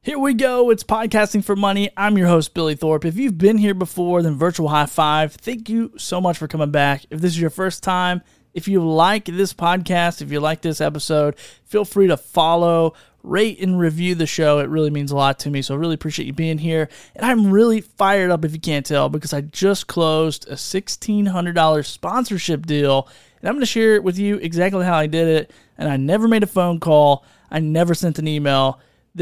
Here we go. It's Podcasting for Money. I'm your host, Billy Thorpe. If you've been here before, then virtual high five. Thank you so much for coming back. If this is your first time, if you like this podcast, if you like this episode, feel free to follow, rate, and review the show. It really means a lot to me, so I really appreciate you being here. And I'm really fired up, if you can't tell, because I just closed a $1,600 sponsorship deal, and I'm going to share it with you exactly how I did it. And I never made a phone call. I never sent an email.